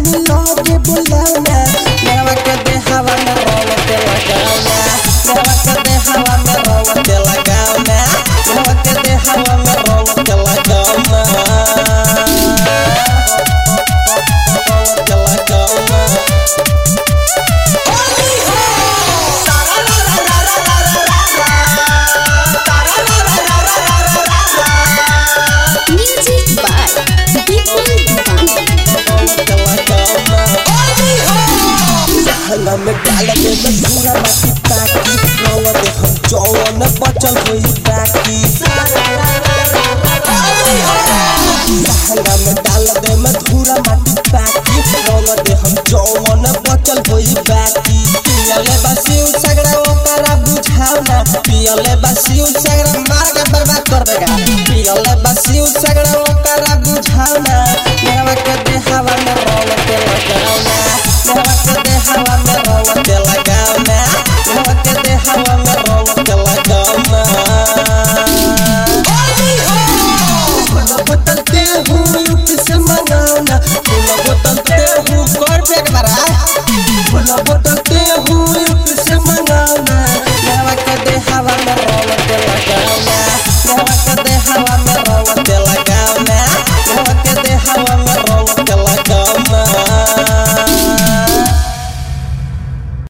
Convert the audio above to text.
तनी लगे बुलाना मेरा के दे हवा में रंग ते लगाना मेरा के दे हवा में रंग ते लगाना मेरा के दे हवा में रंग ते लगाना में डाल दे मैं पूरा बाकी ताकी रंग दे हम जौन बचल होई बाकी में डाल दे मैं पूरा बाकी ताकी रंग दे हम जौन बचल होई बाकी पियले बासी सगड़ा ओकरा बुझावना पियले बासी